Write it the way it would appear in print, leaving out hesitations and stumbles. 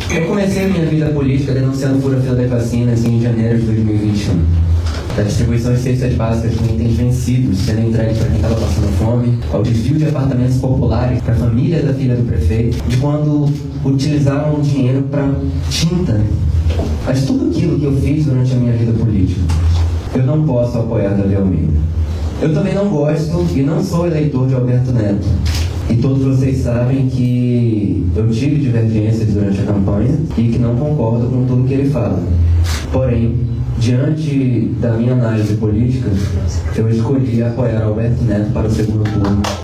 Eu comecei a minha vida política denunciando fura-fila das vacinas em janeiro de 2021. Da distribuição de cestas básicas de itens vencidos sendo entregues para quem estava passando fome, ao desvio de apartamentos populares para a família da filha do prefeito, de quando utilizaram o dinheiro para tinta. Mas tudo aquilo que eu fiz durante a minha vida política, eu não posso apoiar Davi Almeida. Eu também não gosto e não sou eleitor de Alberto Neto. E todos vocês sabem que eu tive divergências durante a campanha e que não concordo com tudo que ele fala. Porém, diante da minha análise política, eu escolhi apoiar Alberto Neto para o segundo turno.